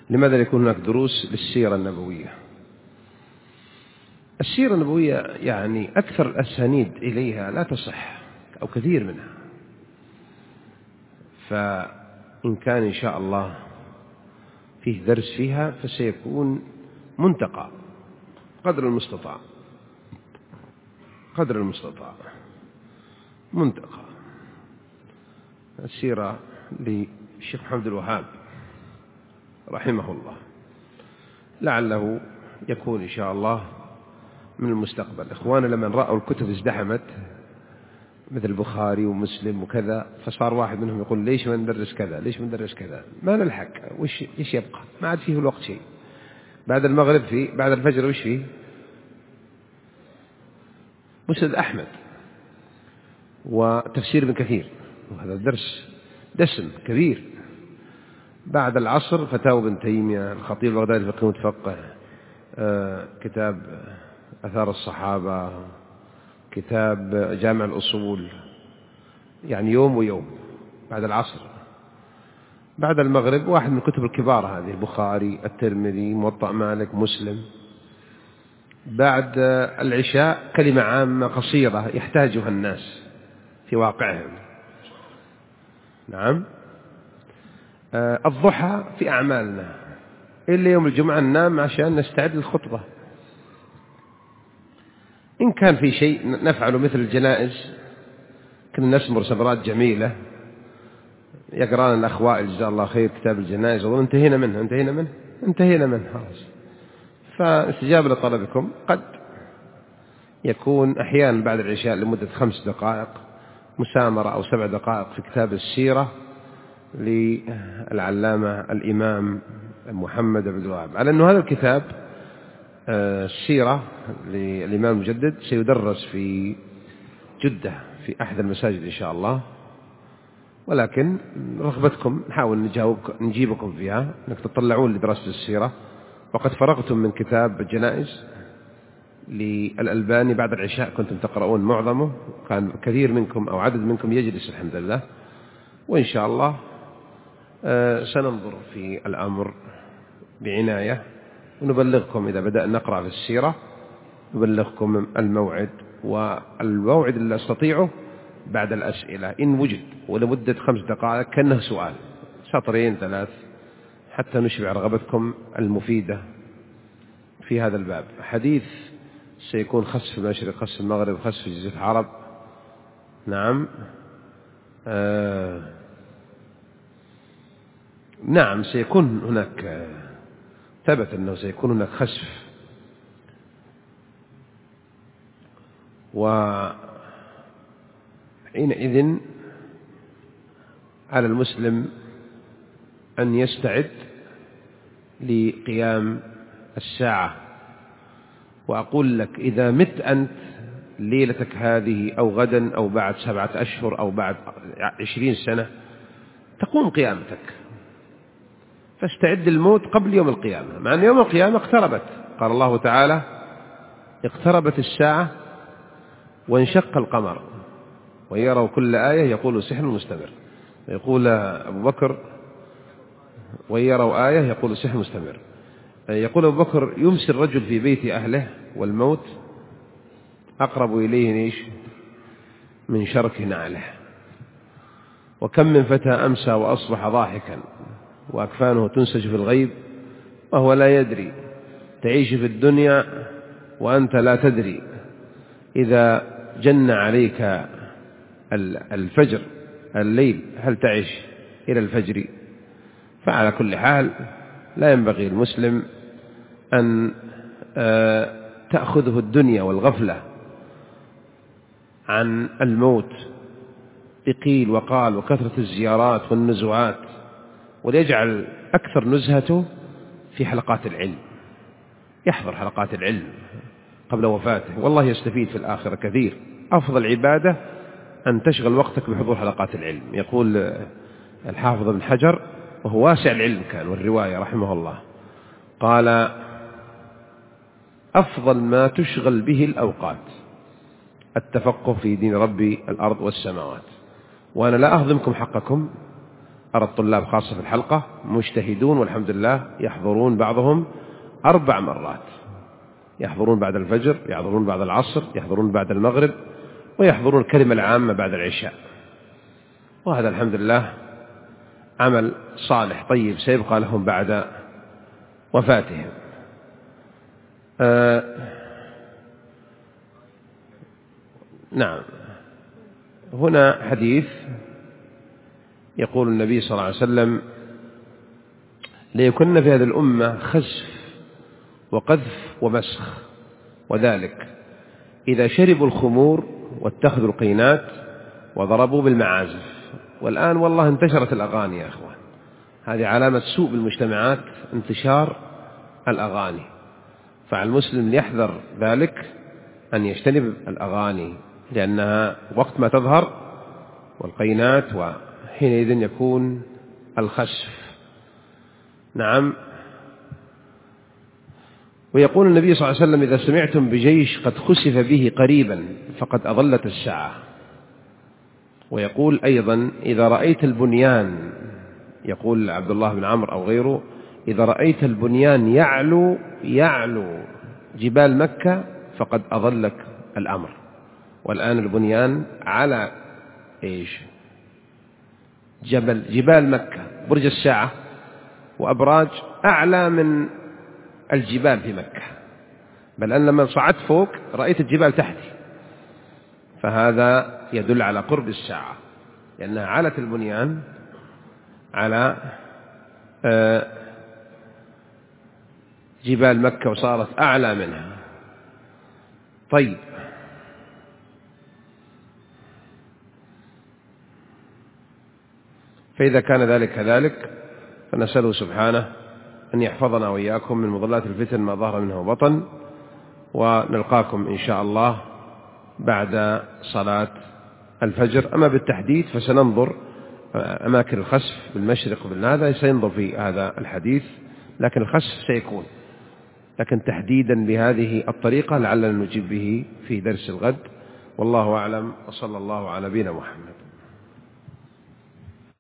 لماذا يكون هناك دروس للسيرة النبوية؟ السيرة النبوية يعني أكثر الأسانيد إليها لا تصح أو كثير منها، فإن كان إن شاء الله فيه درس فيها فسيكون منتقى قدر المستطاع منتقى السيرة للشيخ محمد الوهاب رحمه الله، لعله يكون إن شاء الله من المستقبل. إخوانا لما رأوا الكتب ازدحمت مثل البخاري ومسلم وكذا، فصار واحد منهم يقول ليش ما ندرس كذا، ليش ما ندرس كذا، ما نلحق، إيش يبقى، ما عاد فيه الوقت شيء. بعد المغرب بعد الفجر وش فيه؟ مسند أحمد وتفسير ابن كثير، وهذا الدرس دسم كبير. بعد العصر فتاوى ابن تيمية، الخطيب البغدادي الفقيه المتفقه، كتاب أثار الصحابة، كتاب جامع الأصول، يعني يوم ويوم. بعد العصر بعد المغرب واحد من الكتب الكبار هذه، البخاري، الترمذي، موطأ مالك، مسلم. بعد العشاء كلمة عامة قصيرة يحتاجها الناس في واقعهم. نعم. الضحى في أعمالنا إلا يوم الجمعة ننام عشان نستعد للخطبة. إن كان في شيء نفعله مثل الجنائز، كنا نسمر سمرات جميلة يقرأنا الأخوائي جزاه الله خير كتاب الجنائز، وظن انتهينا منه خلاص. فاستجابة لطلبكم قد يكون أحيانا بعد العشاء لمدة 5 دقائق مسامرة أو 7 دقائق في كتاب السيرة للعلامة الإمام محمد بن الوهاب، على أنه هذا الكتاب السيرة للإمام المجدد سيدرس في جدة في أحد المساجد إن شاء الله، ولكن رغبتكم نحاول نجيبكم فيها أنك تطلعون لدراسة السيرة. وقد فرغتم من كتاب الجنائز للألباني بعد العشاء، كنتم تقرؤون معظمه، كان كثير منكم أو عدد منكم يجلس الحمد لله. وإن شاء الله سننظر في الأمر بعناية، ونبلغكم إذا بدأنا نقرأ في السيرة، نبلغكم الموعد، والموعد اللي أستطيعه بعد الأسئلة إن وجد، ولمدة 5 دقائق كأنه سؤال، 2-3 حتى نشبع رغبتكم المفيدة في هذا الباب. حديث سيكون خص في المشرق، خص في المغرب، خص في جزيرة العرب. نعم. نعم سيكون هناك، ثبت أنه سيكون هناك خسف، وحينئذ على المسلم أن يستعد لقيام الساعة. وأقول لك إذا مت أنت ليلتك هذه أو غدا أو بعد 7 أشهر أو بعد 20 سنة تقوم قيامتك، فاستعد للموت قبل يوم القيامة، مع أن يوم القيامة اقتربت. قال الله تعالى اقتربت الساعة وانشق القمر ويروا كل آية يقول سحر مستمر. يقول أبو بكر ويروا آية يقول سحر مستمر. يقول أبو بكر يمسي الرجل في بيت أهله والموت أقرب إليه من شرك نعله. وكم من فتى أمسى وأصبح ضاحكا وأكفانه تنسج في الغيب وهو لا يدري، تعيش في الدنيا وأنت لا تدري، إذا جن عليك الفجر الليل هل تعيش إلى الفجر؟ فعلى كل حال لا ينبغي المسلم أن تأخذه الدنيا والغفلة عن الموت بقيل وقال وكثرة الزيارات والنزوات، وليجعل أكثر نزهته في حلقات العلم، يحضر حلقات العلم قبل وفاته، والله يستفيد في الآخرة كثير. أفضل عبادة أن تشغل وقتك بحضور حلقات العلم. يقول الحافظ ابن حجر وهو واسع العلم كان والرواية رحمه الله، قال أفضل ما تشغل به الأوقات التفقه في دين ربي الأرض والسماوات. وأنا لا أهضمكم حقكم، أرى الطلاب خاصة في الحلقة مجتهدون والحمد لله يحضرون بعضهم 4 مرات، يحضرون بعد الفجر، يحضرون بعد العصر، يحضرون بعد المغرب، ويحضرون الكلمة العامة بعد العشاء. وهذا الحمد لله عمل صالح طيب سيبقى لهم بعد وفاتهم. نعم. هنا حديث يقول النبي صلى الله عليه وسلم: ليكن في هذه الأمة خسف وقذف ومسخ، وذلك إذا شربوا الخمور واتخذوا القينات وضربوا بالمعازف. والآن والله انتشرت الأغاني يا أخوان، هذه علامة سوء بالمجتمعات، انتشار الأغاني. فعلى المسلم يحذر ذلك أن يجتنب الأغاني، لأنها وقت ما تظهر والقينات وحينئذ يكون الخسف. نعم. ويقول النبي صلى الله عليه وسلم: إذا سمعتم بجيش قد خسف به قريبا فقد أضلت الساعة. ويقول أيضا: إذا رأيت البنيان، يقول عبد الله بن عمرو أو غيره: إذا رأيت البنيان يعلو جبال مكة فقد أضلك الأمر. والآن البنيان على إيش؟ جبال مكة، برج الساعة وأبراج أعلى من الجبال في مكة، بل أن لما صعدت فوق رأيت الجبال تحتي، فهذا يدل على قرب الساعة، لأنها علت البنيان على جبال مكة وصارت أعلى منها. طيب، فإذا كان ذلك كذلك فنسأله سبحانه أن يحفظنا وإياكم من مضلات الفتن ما ظهر منه وبطن. ونلقاكم إن شاء الله بعد صلاة الفجر. أما بالتحديد فسننظر أماكن الخسف بالمشرق وبالهذا سينظر في هذا الحديث، لكن الخسف سيكون، لكن تحديدا بهذه الطريقة لعلنا نجيب به في درس الغد. والله أعلم، وصلى الله على نبينا محمد.